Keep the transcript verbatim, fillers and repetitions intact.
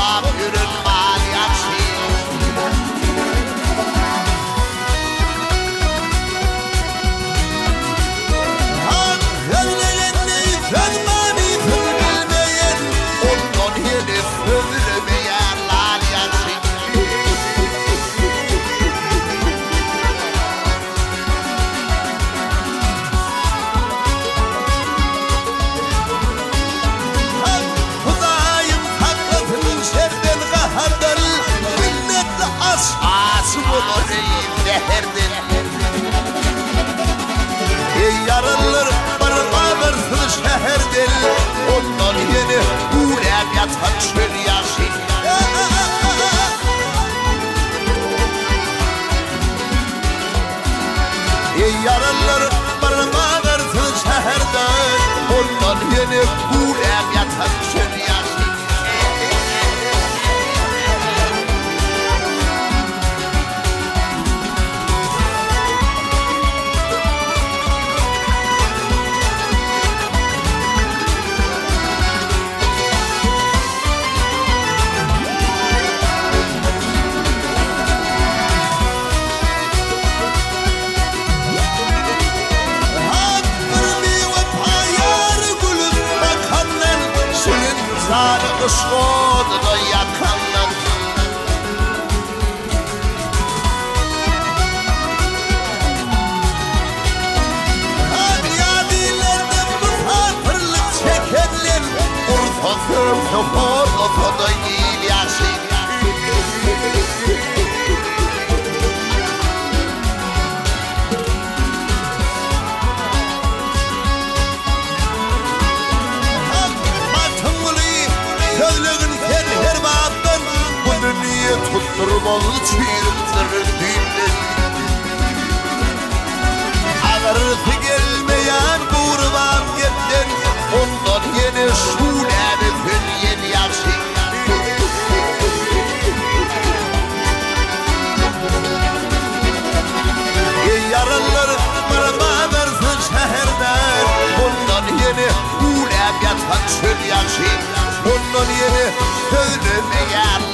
Toplam ürün maliyeti. Yarınlar barıma varsın şehirden, ondan yeni uğrayıp yatan çöl yaşı. Yarınlar barıma varsın şehirden, ondan yeni uğrayıp yatan çöl yaşı. Işkodunu yakanlar Hadiyadilerden misafirlik çekenler Urfasım sokur okudu yil yaşı. Tutturmalı çiğrimdir dinle. Ağırtı gelmeyen kurban gittin, ondan yeni şulemi fülyen yaşı. Yarınlar barıma versin şehirden, ondan yeni ulem yatan çöl yaşı. Ondan yeni söyleme yer